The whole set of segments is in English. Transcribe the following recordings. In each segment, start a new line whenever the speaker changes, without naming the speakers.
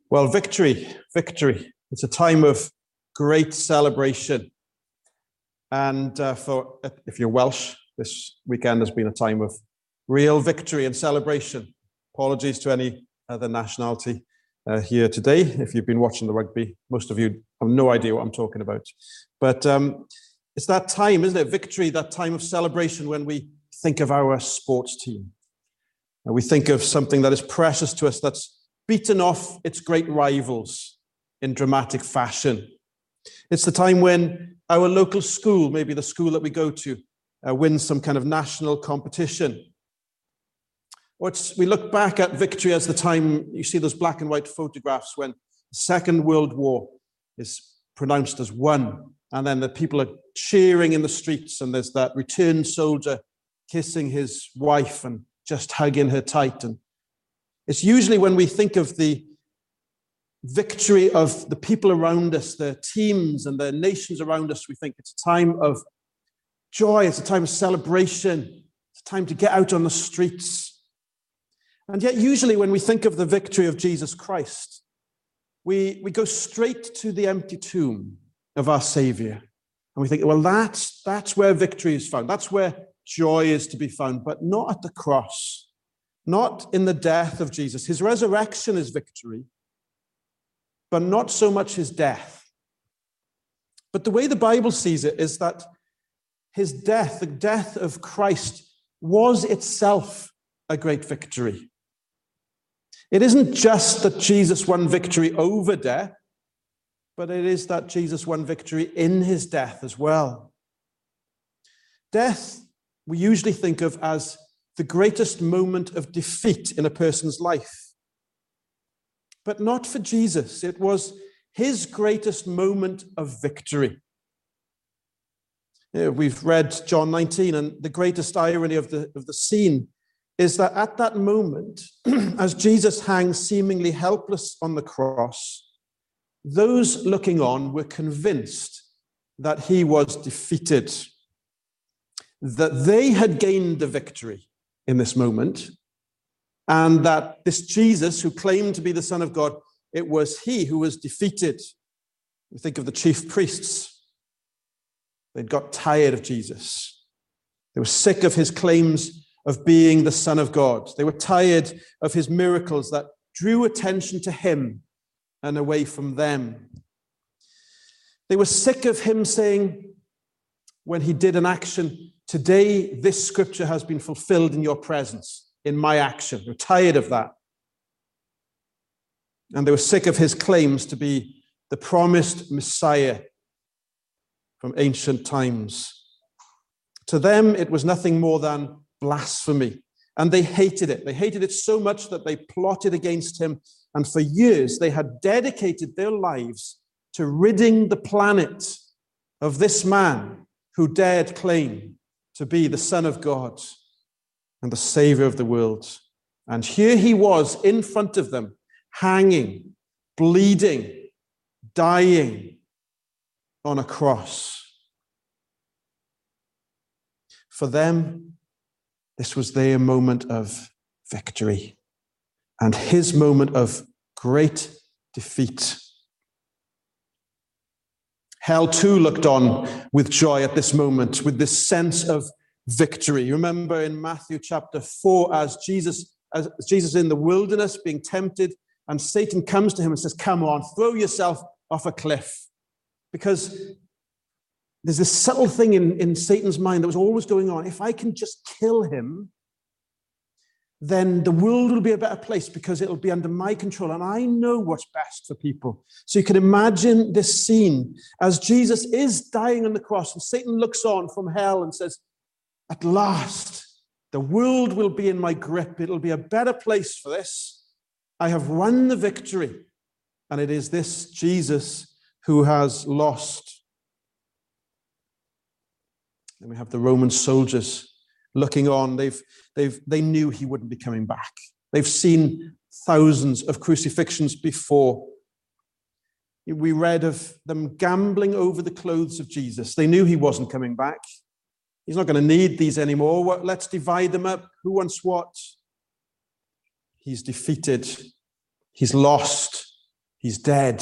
Well, victory. It's a time of great celebration. And if you're Welsh, this weekend has been a time of real victory and celebration. Apologies to any other nationality here today. If you've been watching the rugby, most of you have no idea what I'm talking about. But it's that time, isn't it? Victory, that time of celebration when we think of our sports team. And we think of something that is precious to us, that's beaten off its great rivals in dramatic fashion. It's the time when our local school, maybe the school that we go to, wins some kind of national competition. Or we look back at victory as the time you see those black and white photographs when the Second World War is pronounced as won. And then the people are cheering in the streets, and there's that returned soldier kissing his wife and just hugging her tight. And it's usually when we think of the victory of the people around us, the teams and the nations around us, we think it's a time of joy, it's a time of celebration, it's a time to get out on the streets. And yet usually when we think of the victory of Jesus Christ, we go straight to the empty tomb of our Savior. And we think, well, that's where victory is found. That's where joy is to be found, but not at the cross. Not in the death of Jesus. His resurrection is victory, but not so much his death. But the way the Bible sees it is that his death, the death of Christ, was itself a great victory. It isn't just that Jesus won victory over death, but it is that Jesus won victory in his death as well. Death, we usually think of as the greatest moment of defeat in a person's life. But not for Jesus. It was his greatest moment of victory. We've read John 19, and the greatest irony of the scene is that at that moment, as Jesus hangs seemingly helpless on the cross, those looking on were convinced that he was defeated, that they had gained the victory in this moment, and that this Jesus who claimed to be the Son of God, it was he who was defeated. We think of the chief priests. They'd got tired of Jesus. They were sick of his claims of being the Son of God. They were tired of his miracles that drew attention to him and away from them. They were sick of him saying, when he did an action, today, this scripture has been fulfilled in your presence, in my action. We're tired of that. And they were sick of his claims to be the promised Messiah from ancient times. To them, it was nothing more than blasphemy. And they hated it. They hated it so much that they plotted against him. And for years, they had dedicated their lives to ridding the planet of this man who dared claim to be the Son of God and the Savior of the world. And here he was in front of them, hanging, bleeding, dying on a cross. For them, this was their moment of victory and his moment of great defeat. Hell too looked on with joy at this moment, with this sense of victory. You remember in Matthew chapter 4, as Jesus in the wilderness being tempted, and Satan comes to him and says, come on, throw yourself off a cliff. Because there's this subtle thing in Satan's mind that was always going on. If I can just kill him, then the world will be a better place because it'll be under my control. And I know what's best for people. So you can imagine this scene as Jesus is dying on the cross and Satan looks on from hell and says, at last, the world will be in my grip. It'll be a better place for this. I have won the victory. And it is this Jesus who has lost. And we have the Roman soldiers looking on. They knew he wouldn't be coming back. They've seen thousands of crucifixions before. We read of them gambling over the clothes of Jesus. They knew he wasn't coming back. He's not going to need these anymore. Let's divide them up. Who wants what? He's defeated. He's lost. He's dead.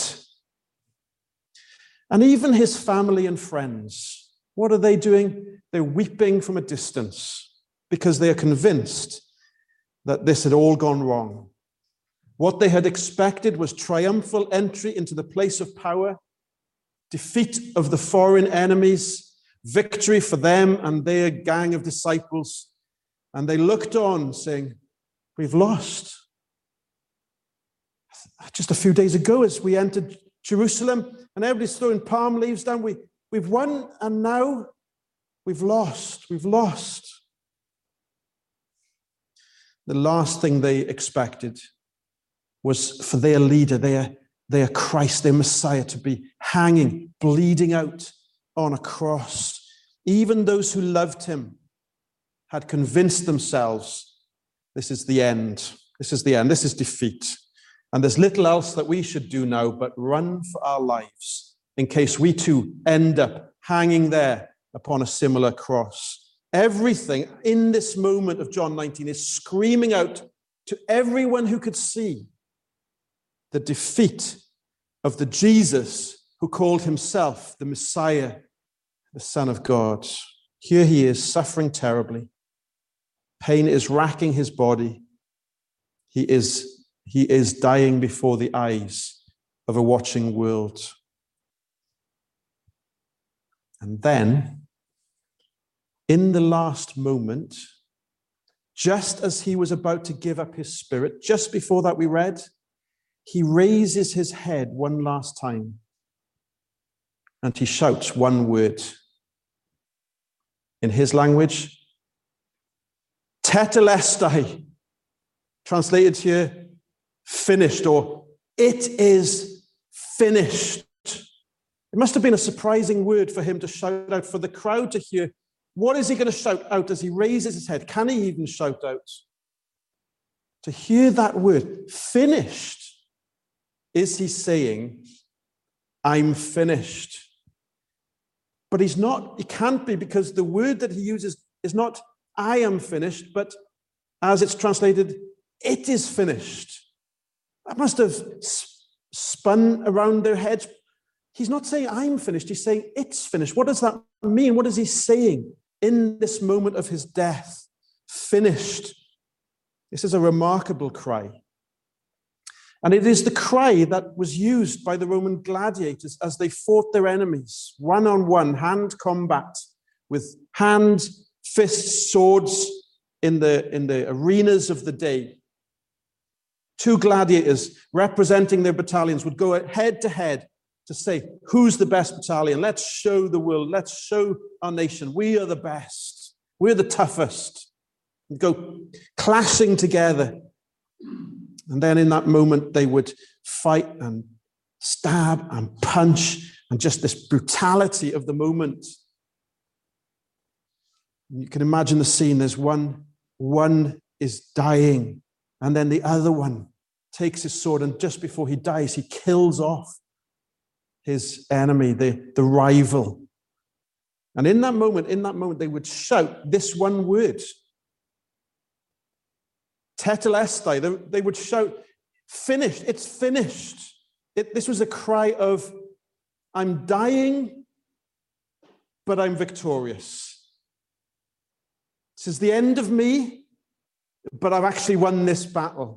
And even his family and friends, what are they doing? They're weeping from a distance because they are convinced that this had all gone wrong. What they had expected was triumphal entry into the place of power, defeat of the foreign enemies, victory for them and their gang of disciples. And they looked on saying, we've lost. Just a few days ago, as we entered Jerusalem and everybody's throwing palm leaves down, we've won and now we've lost. We've lost. The last thing they expected was for their leader, their Christ, their Messiah, to be hanging, bleeding out on a cross. Even those who loved him had convinced themselves, this is the end. This is the end. This is defeat. And there's little else that we should do now but run for our lives in case we too end up hanging there upon a similar cross. Everything in this moment of John 19 is screaming out to everyone who could see the defeat of the Jesus who called himself the Messiah, the Son of God. Here he is, suffering terribly. Pain is racking his body. He is dying before the eyes of a watching world. And then, in the last moment, just as he was about to give up his spirit, just before that we read, he raises his head one last time and he shouts one word. In his language, tetelestai, translated here, finished, or it is finished. It must have been a surprising word for him to shout out, for the crowd to hear. What is he going to shout out as he raises his head? Can he even shout out? To hear that word, finished, is he saying, I'm finished? But he's not, he can't be, because the word that he uses is not, I am finished, but as it's translated, it is finished. That must have spun around their heads. He's not saying I'm finished, he's saying it's finished. What does that mean? What is he saying in this moment of his death? Finished. This is a remarkable cry. And it is the cry that was used by the Roman gladiators as they fought their enemies, one-on-one, hand combat, with hands, fists, swords in the arenas of the day. Two gladiators representing their battalions would go head to head to say, who's the best battalion? Let's show the world. Let's show our nation. We are the best. We're the toughest. And go clashing together. And then in that moment, they would fight and stab and punch, and just this brutality of the moment. You can imagine the scene. There's one is dying, and then the other one takes his sword, and just before he dies, he kills off his enemy, the rival. And in that moment, they would shout this one word. Tetelestai, they would shout, finished, it's finished. This was a cry of, I'm dying, but I'm victorious. This is the end of me, but I've actually won this battle.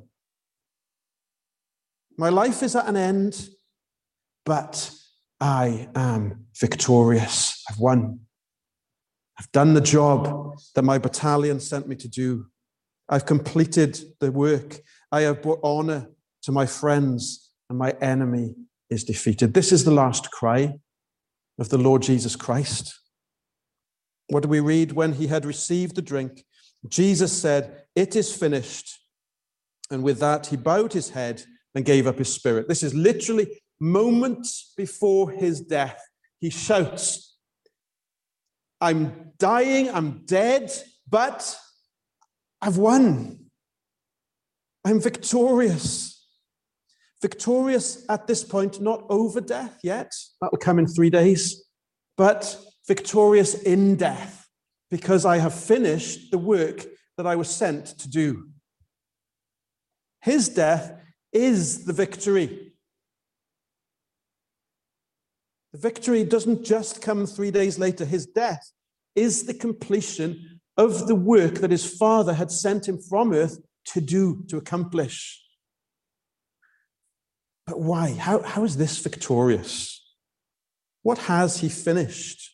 My life is at an end, but I am victorious. I've won. I've done the job that my battalion sent me to do. I've completed the work. I have brought honor to my friends, and my enemy is defeated. This is the last cry of the Lord Jesus Christ. What do we read? When he had received the drink, Jesus said, it is finished. And with that, he bowed his head and gave up his spirit. This is literally moments before his death. He shouts, I'm dying, I'm dead, but I've won. I'm victorious. Victorious at this point, not over death yet. That will come in 3 days. But victorious in death, because I have finished the work that I was sent to do. His death is the victory. The victory doesn't just come 3 days later. His death is the completion of the work that his Father had sent him from earth to do, to accomplish. But why? How is this victorious? What has he finished?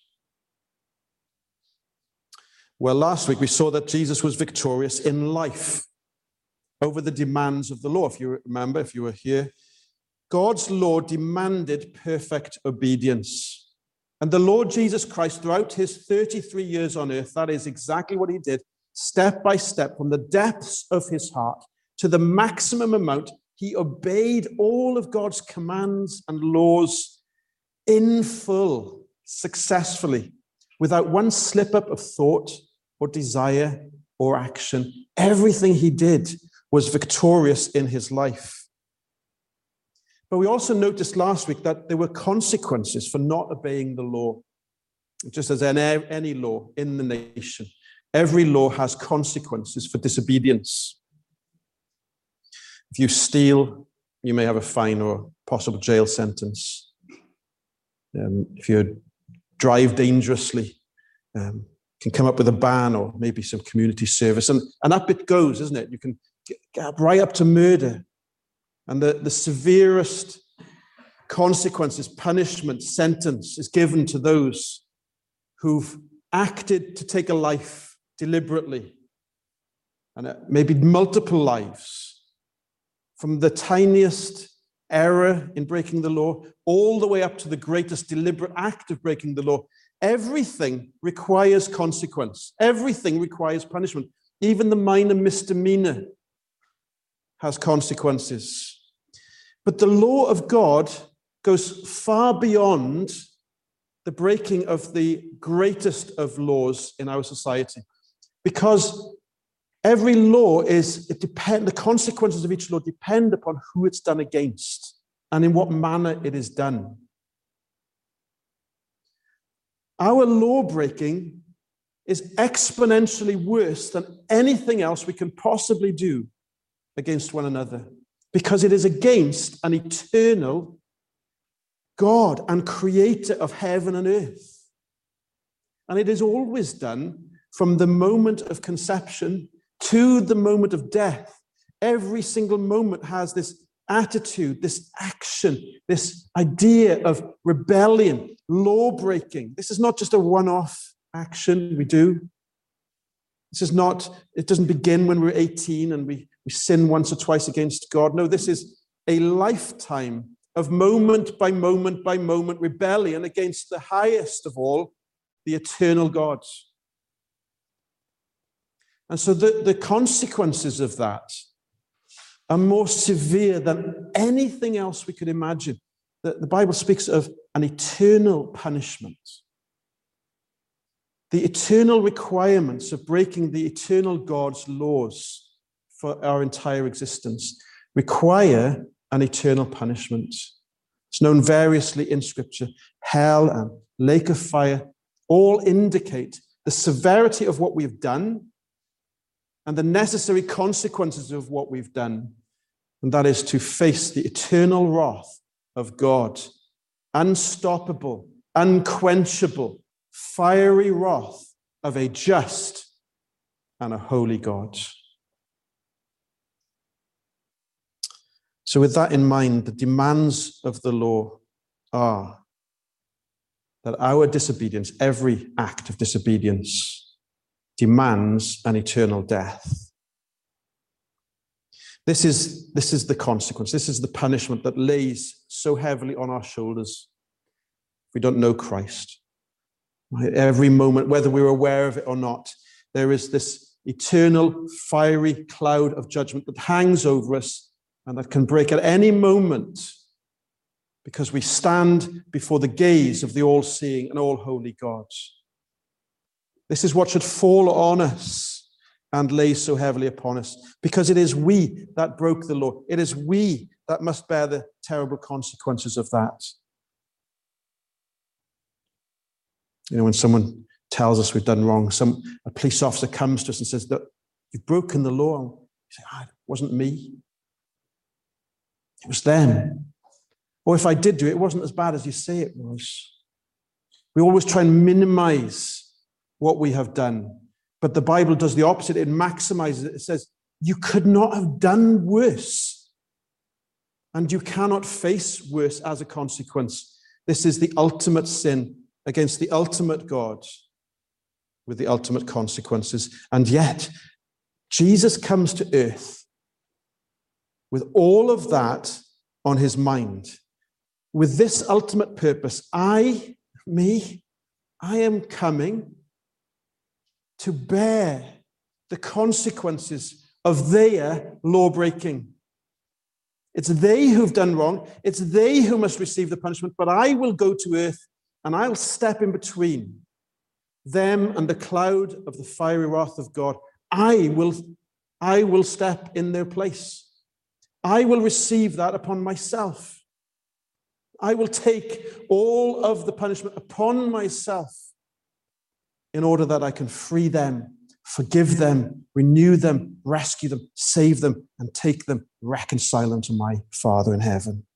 Well, last week we saw that Jesus was victorious in life over the demands of the law. If you remember, if you were here, God's law demanded perfect obedience. And the Lord Jesus Christ, throughout his 33 years on earth, that is exactly what he did, step by step, from the depths of his heart to the maximum amount. He obeyed all of God's commands and laws in full, successfully, without one slip-up of thought or desire or action. Everything he did was victorious in his life. But we also noticed last week that there were consequences for not obeying the law. Just as any law in the nation, every law has consequences for disobedience. If you steal, you may have a fine or possible jail sentence. If you drive dangerously, can come up with a ban or maybe some community service. And up it goes, isn't it? You can get right up to murder. And the severest consequences, punishment, sentence is given to those who've acted to take a life deliberately. And maybe multiple lives. From the tiniest error in breaking the law, all the way up to the greatest deliberate act of breaking the law. Everything requires consequence. Everything requires punishment. Even the minor misdemeanor has consequences. But the law of God goes far beyond the breaking of the greatest of laws in our society. Because every law the consequences of each law depend upon who it's done against and in what manner it is done. Our law breaking is exponentially worse than anything else we can possibly do against one another, because it is against an eternal God and creator of heaven and earth. And it is always done from the moment of conception to the moment of death. Every single moment has this attitude, this action, this idea of rebellion, law breaking. This is not just a one-off action we do. It doesn't begin when we're 18 and we sin once or twice against God. No, this is a lifetime of moment by moment by moment rebellion against the highest of all, the eternal God. And so the consequences of that are more severe than anything else we could imagine. The Bible speaks of an eternal punishment. The eternal requirements of breaking the eternal God's laws for our entire existence require an eternal punishment. It's known variously in Scripture. Hell and lake of fire all indicate the severity of what we've done and the necessary consequences of what we've done. And that is to face the eternal wrath of God. Unstoppable, unquenchable, fiery wrath of a just and a holy God. So with that in mind, the demands of the law are that our disobedience, every act of disobedience, demands an eternal death. This is the consequence. This is the punishment that lays so heavily on our shoulders if we don't know Christ. Every moment, whether we're aware of it or not, there is this eternal fiery cloud of judgment that hangs over us and that can break at any moment because we stand before the gaze of the all-seeing and all-holy God. This is what should fall on us and lay so heavily upon us, because it is we that broke the law. It is we that must bear the terrible consequences of that. You know, when someone tells us we've done wrong, a police officer comes to us and says that you've broken the law. You say, it wasn't me. It was them. Or if I did do it, it wasn't as bad as you say it was. We always try and minimize what we have done. But the Bible does the opposite. It maximizes it. It says, you could not have done worse. And you cannot face worse as a consequence. This is the ultimate sin against the ultimate God with the ultimate consequences. And yet, Jesus comes to earth with all of that on his mind, with this ultimate purpose. I am coming to bear the consequences of their law-breaking. It's they who've done wrong. It's they who must receive the punishment, but I will go to earth and I'll step in between them and the cloud of the fiery wrath of God. I will step in their place. I will receive that upon myself. I will take all of the punishment upon myself in order that I can free them, forgive them, renew them, rescue them, save them, and take them, reconcile them to my Father in heaven.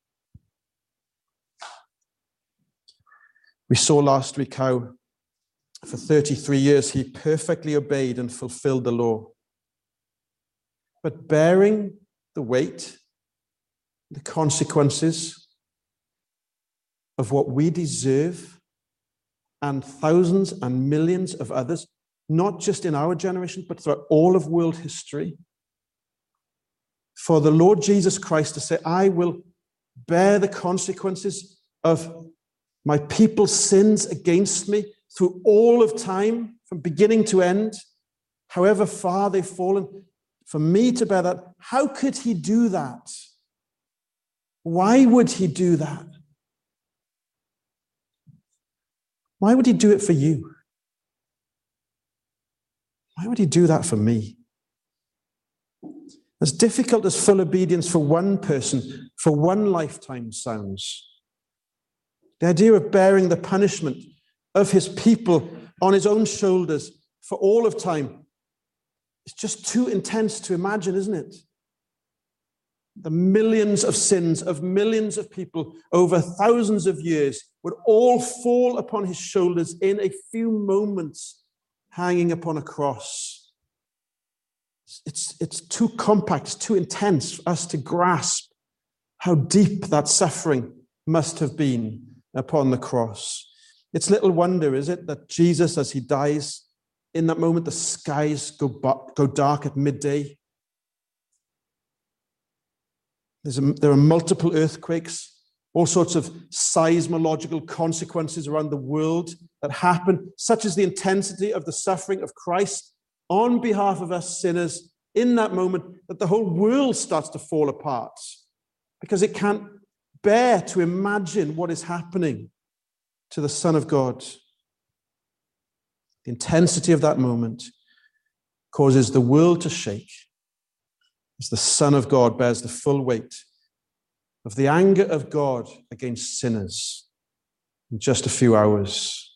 We saw last week how for 33 years he perfectly obeyed and fulfilled the law. But bearing the weight, the consequences of what we deserve, and thousands and millions of others, not just in our generation, but throughout all of world history, for the Lord Jesus Christ to say, I will bear the consequences of my people's sins against me through all of time, from beginning to end, however far they've fallen, for me to bear that. How could he do that? Why would he do that? Why would he do it for you? Why would he do that for me? As difficult as full obedience for one person, for one lifetime sounds, the idea of bearing the punishment of his people on his own shoulders for all of time is just too intense to imagine, isn't it? The millions of sins of millions of people over thousands of years would all fall upon his shoulders in a few moments, hanging upon a cross. It's too compact, it's too intense for us to grasp how deep that suffering must have been upon the cross. It's little wonder, is it, that Jesus, as he dies, in that moment the skies go dark at midday. There are multiple earthquakes, all sorts of seismological consequences around the world that happen, such as the intensity of the suffering of Christ on behalf of us sinners in that moment, that the whole world starts to fall apart because it can't bear to imagine what is happening to the Son of God. The intensity of that moment causes the world to shake as the Son of God bears the full weight of the anger of God against sinners in just a few hours.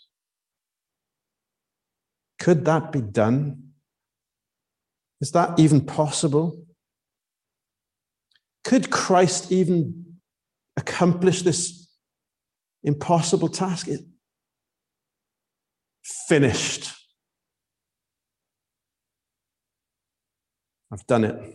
Could that be done? Is that even possible? Could Christ even accomplish this impossible task? Finished. I've done it.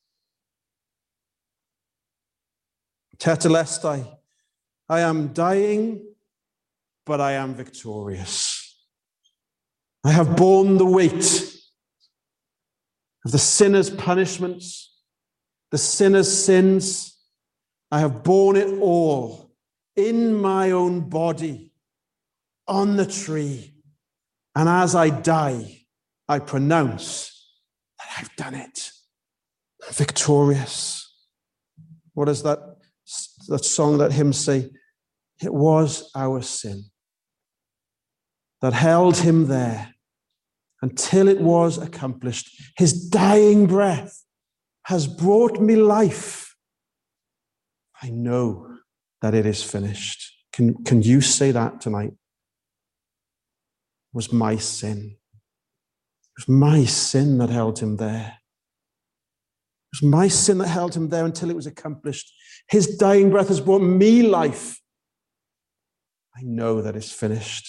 Tetelestai, I am dying, but I am victorious. I have borne the weight of the sinner's punishments, the sinner's sins. I have borne it all in my own body on the tree. And as I die, I pronounce that I've done it. I'm victorious. What does that song, that hymn say? It was our sin that held him there until it was accomplished. His dying breath has brought me life. I know that it is finished. Can you say that tonight? It was my sin. It was my sin that held him there. It It was my sin that held him there until it was accomplished. His dying breath has brought me life. I know that it's finished.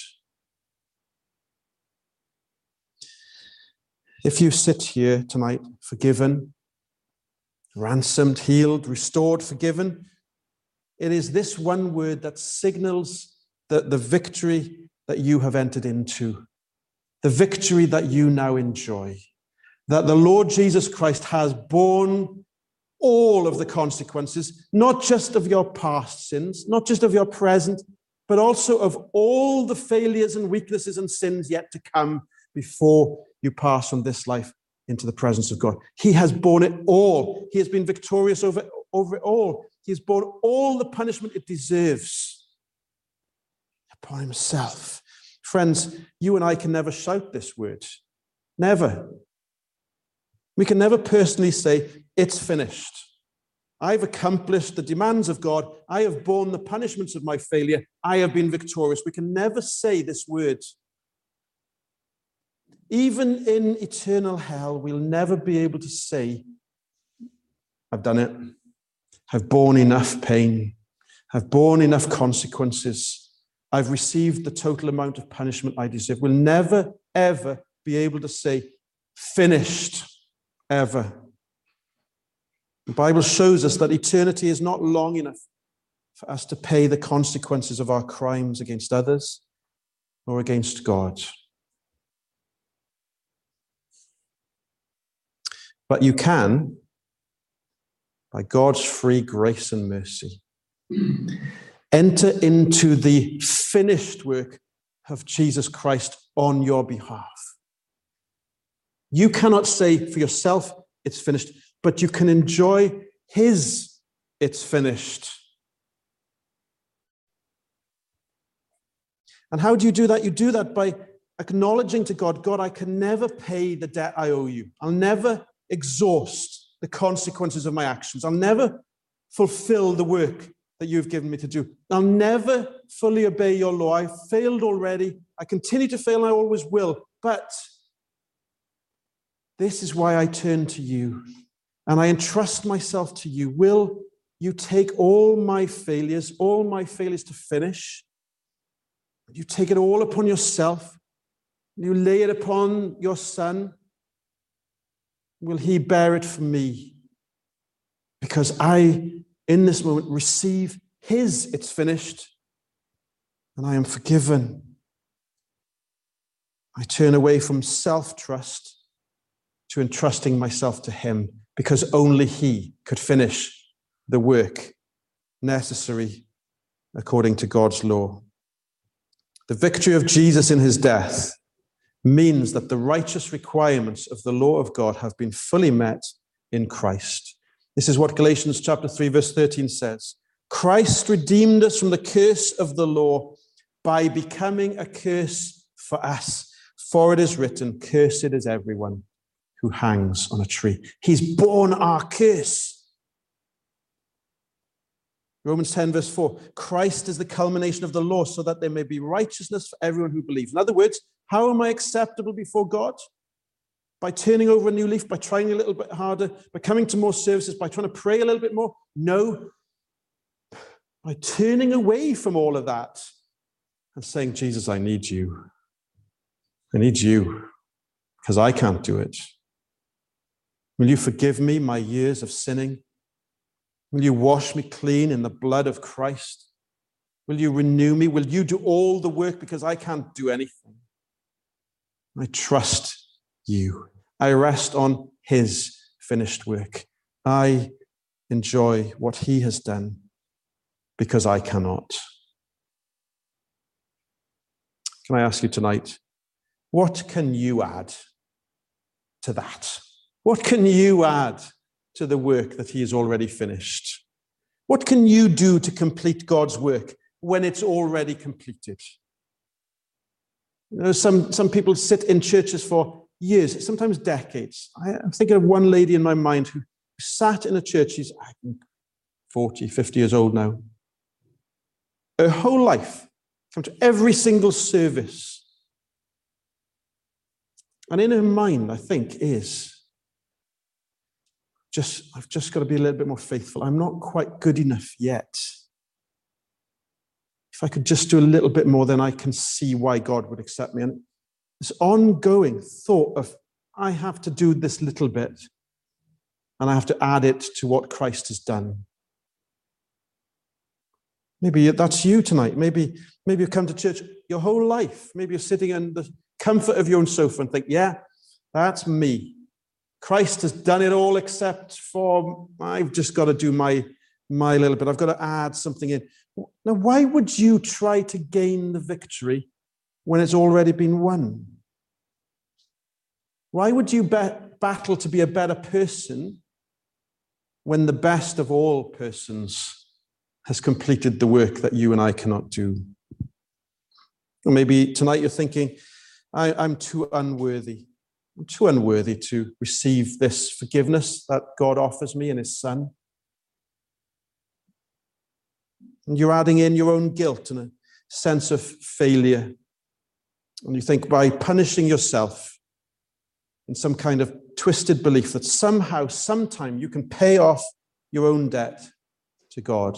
If you sit here tonight, forgiven, ransomed, healed, restored, forgiven, it is this one word that signals the victory that you have entered into, the victory that you now enjoy, that the Lord Jesus Christ has borne all of the consequences, not just of your past sins, not just of your present, but also of all the failures and weaknesses and sins yet to come before you pass from this life into the presence of God. He has borne it all. He has been victorious over it all. He has borne all the punishment it deserves upon himself. Friends, you and I can never shout this word. Never. We can never personally say, it's finished. I've accomplished the demands of God. I have borne the punishments of my failure. I have been victorious. We can never say this word. Even in eternal hell, we'll never be able to say, I've done it. I've borne enough pain. I've borne enough consequences. I've received the total amount of punishment I deserve. We'll never, ever be able to say, finished, ever. The Bible shows us that eternity is not long enough for us to pay the consequences of our crimes against others or against God. But you can, by God's free grace and mercy, enter into the finished work of Jesus Christ on your behalf. You cannot say for yourself, it's finished, but you can enjoy his, it's finished. And how do you do that? You do that by acknowledging to God, God, I can never pay the debt I owe you. I'll never exhaust the consequences of my actions. I'll never fulfill the work that you've given me to do. I'll never fully obey your law. I've failed already. I continue to fail and I always will. But this is why I turn to you and I entrust myself to you. Will you take all my failures to finish? You take it all upon yourself. You lay it upon your Son. Will he bear it for me? Because I, in this moment, receive his, it's finished, and I am forgiven. I turn away from self-trust to entrusting myself to him, because only he could finish the work necessary according to God's law. The victory of Jesus in his death means that the righteous requirements of the law of God have been fully met in Christ. This is what Galatians chapter 3, verse 13 says. Christ redeemed us from the curse of the law by becoming a curse for us. For it is written, cursed is everyone who hangs on a tree. He's borne our curse. Romans 10, verse 4, Christ is the culmination of the law so that there may be righteousness for everyone who believes. In other words, how am I acceptable before God? By turning over a new leaf, by trying a little bit harder, by coming to more services, by trying to pray a little bit more? No. By turning away from all of that and saying, Jesus, I need you. I need you because I can't do it. Will you forgive me my years of sinning? Will you wash me clean in the blood of Christ? Will you renew me? Will you do all the work because I can't do anything? I trust you. I rest on his finished work. I enjoy what he has done because I cannot. Can I ask you tonight, what can you add to that? What can you add to the work that he has already finished? What can you do to complete God's work when it's already completed? You know, some people sit in churches for years, sometimes decades. I'm thinking of one lady in my mind who sat in a church. She's, I think, 40, 50 years old now. Her whole life, come to every single service. And in her mind, I think, is, I've just got to be a little bit more faithful. I'm not quite good enough yet. If I could just do a little bit more, then I can see why God would accept me. And this ongoing thought of, I have to do this little bit, and I have to add it to what Christ has done. Maybe that's you tonight. Maybe you've come to church your whole life. Maybe you're sitting in the comfort of your own sofa and think, yeah, that's me. Christ has done it all except for, I've just got to do my little bit. I've got to add something in. Now, why would you try to gain the victory when it's already been won? Why would you battle to be a better person when the best of all persons has completed the work that you and I cannot do? Or maybe tonight you're thinking, I'm too unworthy. I'm too unworthy to receive this forgiveness that God offers me in his Son. And you're adding in your own guilt and a sense of failure. And you think by punishing yourself in some kind of twisted belief that somehow, sometime you can pay off your own debt to God.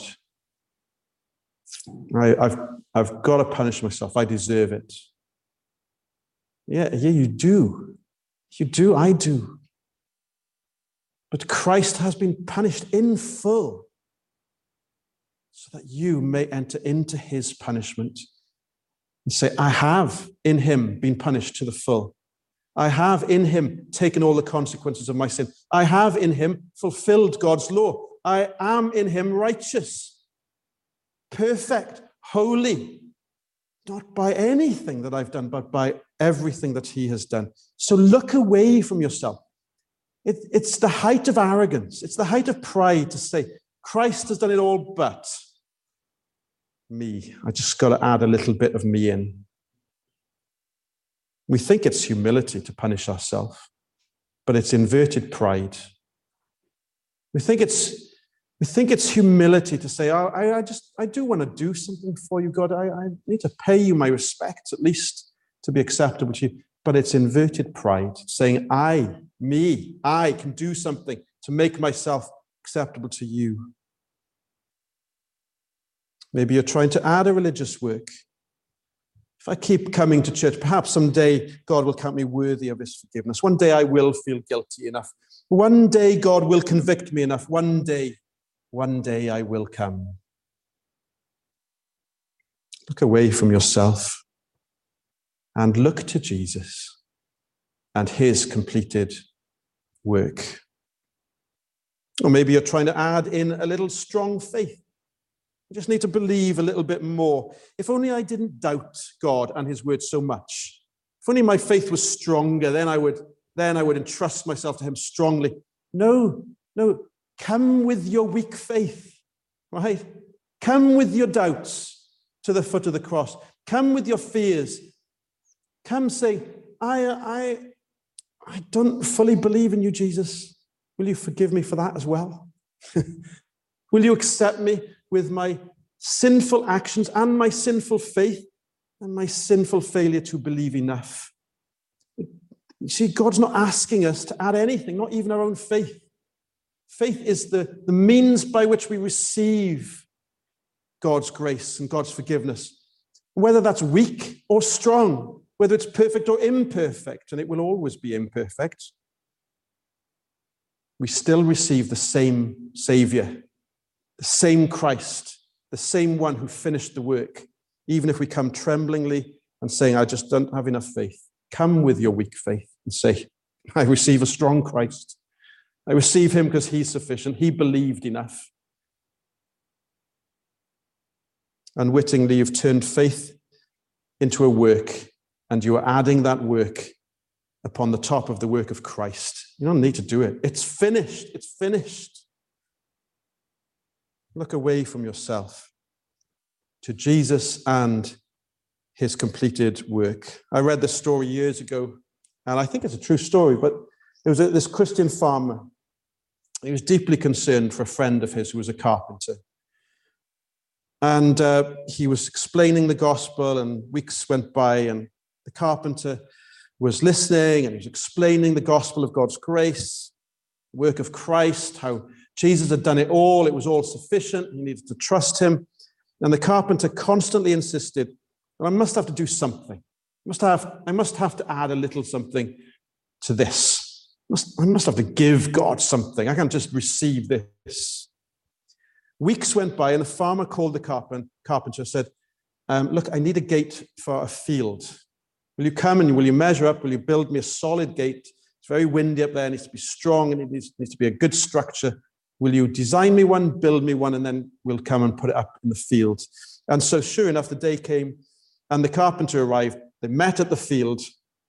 I've got to punish myself. I deserve it. Yeah, you do. You do, I do. But Christ has been punished in full so that you may enter into his punishment and say, I have in him been punished to the full. I have in him taken all the consequences of my sin. I have in him fulfilled God's law. I am in him righteous, perfect, holy, not by anything that I've done, but by everything that he has done. So look away from yourself. It's the height of arrogance. It's the height of pride to say, Christ has done it all but me. I just got to add a little bit of me in. We think it's humility to punish ourselves, but it's inverted pride. We think it's humility to say, I do want to do something for you, God. I need to pay you my respects, at least to be acceptable to you. But it's inverted pride, saying, I can do something to make myself acceptable to you. Maybe you're trying to add a religious work. If I keep coming to church, perhaps someday God will count me worthy of his forgiveness. One day I will feel guilty enough. One day God will convict me enough. One day I will come. Look away from yourself and look to Jesus and his completed work. Or maybe you're trying to add in a little strong faith. I just need to believe a little bit more. If only I didn't doubt God and his word so much. If only my faith was stronger, then I would entrust myself to him strongly. No. Come with your weak faith, right? Come with your doubts to the foot of the cross. Come with your fears. Come say, I don't fully believe in you, Jesus. Will you forgive me for that as well? Will you accept me with my sinful actions and my sinful faith and my sinful failure to believe enough? You see, God's not asking us to add anything, not even our own faith. Faith is the means by which we receive God's grace and God's forgiveness. Whether that's weak or strong, whether it's perfect or imperfect, and it will always be imperfect, we still receive the same Savior, the same Christ, the same one who finished the work, even if we come tremblingly and saying, I just don't have enough faith. Come with your weak faith and say, I receive a strong Christ. I receive him because he's sufficient. He believed enough. Unwittingly, you've turned faith into a work, and you are adding that work upon the top of the work of Christ. You don't need to do it. It's finished. It's finished. Look away from yourself to Jesus and his completed work. I read this story years ago, and I think it's a true story, but there was this Christian farmer. He was deeply concerned for a friend of his who was a carpenter. And he was explaining the gospel, and weeks went by, and the carpenter was listening, and he was explaining the gospel of God's grace. work of Christ, how Jesus had done it all. It was all sufficient. He needed to trust him. And the carpenter constantly insisted, well, I must have to do something. I must have to add a little something to this. I must have to give God something. I can't just receive this. Weeks went by, and the farmer called the carpenter and said, look, I need a gate for a field. Will you come and will you measure up? Will you build me a solid gate? It's very windy up there. It needs to be strong, and it needs to be a good structure. Will you design me one, build me one, and then we'll come and put it up in the field? And so sure enough, the day came, and the carpenter arrived. They met at the field,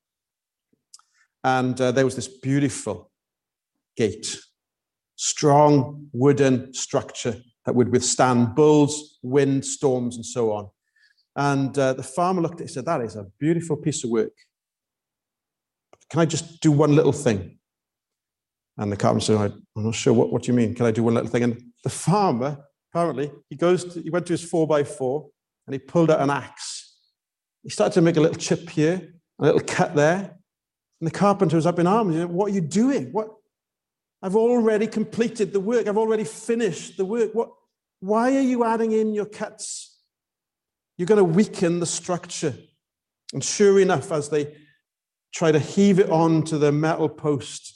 and there was this beautiful gate, strong wooden structure that would withstand bulls, wind, storms, and so on. And the farmer looked at it and said, that is a beautiful piece of work. Can I just do one little thing? And the carpenter said, I'm not sure, what do you mean? Can I do one little thing? And the farmer, apparently, he went to his 4x4 and he pulled out an axe. He started to make a little chip here, a little cut there. And the carpenter was up in arms. He said, what are you doing? I've already completed the work. I've already finished the work. Why are you adding in your cuts? You're going to weaken the structure. And sure enough, as they tried to heave it onto the metal post,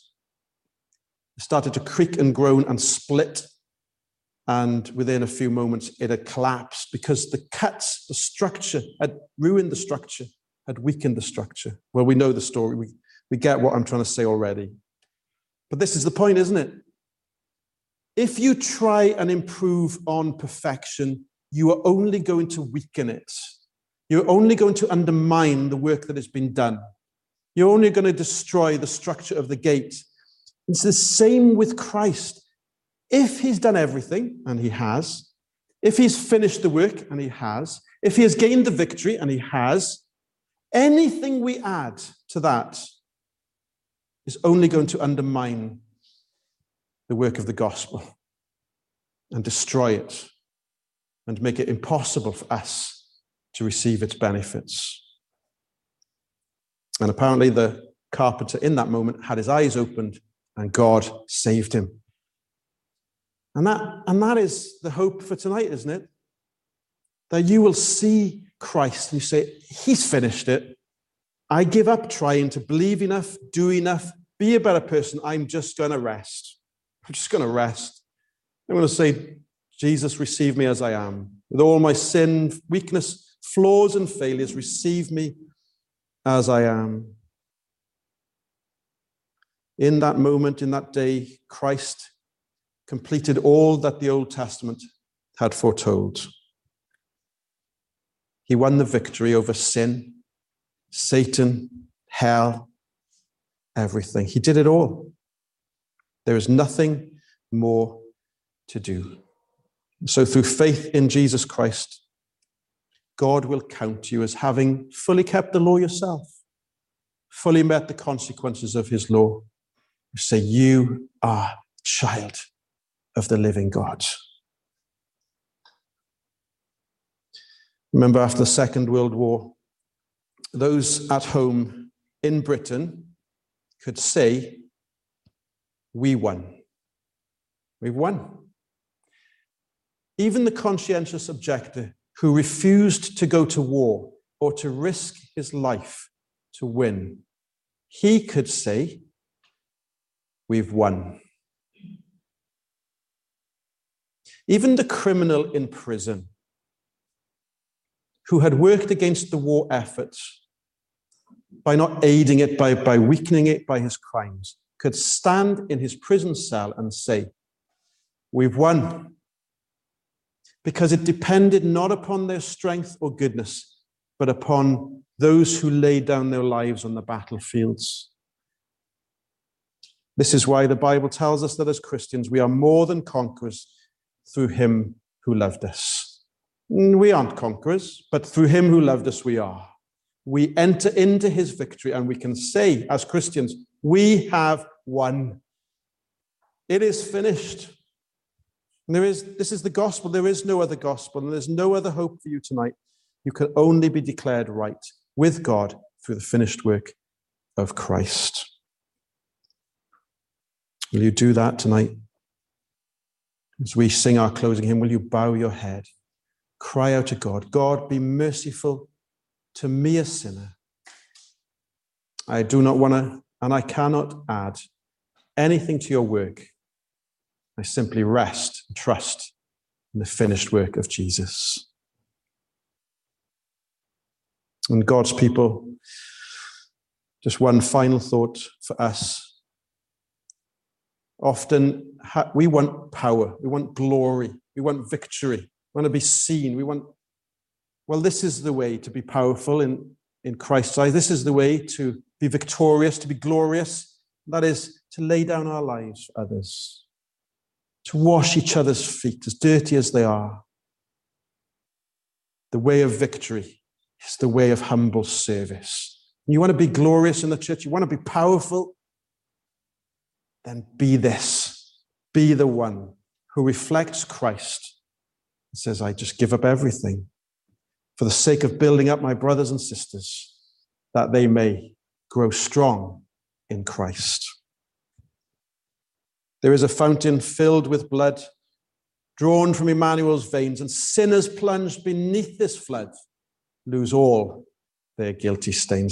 it started to creak and groan and split. And within a few moments, it had collapsed because the cuts, the structure, had ruined the structure, had weakened the structure. Well, we know the story. We get what I'm trying to say already. But this is the point, isn't it? If you try and improve on perfection, you are only going to weaken it. You're only going to undermine the work that has been done. You're only going to destroy the structure of the gate. It's the same with Christ. If he's done everything, and he has, if he's finished the work, and he has, if he has gained the victory, and he has, anything we add to that is only going to undermine the work of the gospel and destroy it and make it impossible for us to receive its benefits. And apparently the carpenter in that moment had his eyes opened and God saved him. And that is the hope for tonight, isn't it? That you will see Christ and you say, he's finished it. I give up trying to believe enough, do enough, be a better person. I'm just going to rest. I'm just going to rest. I'm going to say, Jesus, receive me as I am. With all my sin, weakness, flaws, and failures, receive me as I am. In that moment, in that day, Christ completed all that the Old Testament had foretold. He won the victory over sin, Satan, hell, everything. He did it all. There is nothing more to do. So through faith in Jesus Christ, God will count you as having fully kept the law yourself, fully met the consequences of his law. You say, you are a child of the living God. Remember, after the Second World War, those at home in Britain could say, we won. We've won. Even the conscientious objector who refused to go to war or to risk his life to win, he could say, we've won. Even the criminal in prison who had worked against the war effort by not aiding it, by weakening it by his crimes, could stand in his prison cell and say, we've won. Because it depended not upon their strength or goodness, but upon those who laid down their lives on the battlefields. This is why the Bible tells us that as Christians, we are more than conquerors through him who loved us. We aren't conquerors, but through him who loved us, we are. We enter into his victory and we can say as Christians, we have won. It is finished. And this is the gospel. There is no other gospel, and there's no other hope for you tonight. You can only be declared right with God through the finished work of Christ. Will you do that tonight? As we sing our closing hymn, will you bow your head? Cry out to God, God, be merciful to me, a sinner. I do not want to, and I cannot add anything to your work. I simply rest and trust in the finished work of Jesus. And God's people, just one final thought for us. Often we want power, we want glory, we want victory, we want to be seen, well, this is the way to be powerful in Christ's eyes. This is the way to be victorious, to be glorious. That is to lay down our lives for others, to wash each other's feet, as dirty as they are. The way of victory is the way of humble service. You want to be glorious in the church, you want to be powerful, then be this. Be the one who reflects Christ and says, I just give up everything for the sake of building up my brothers and sisters, that they may grow strong in Christ. There is a fountain filled with blood, drawn from Emmanuel's veins, and sinners plunged beneath this flood lose all their guilty stains.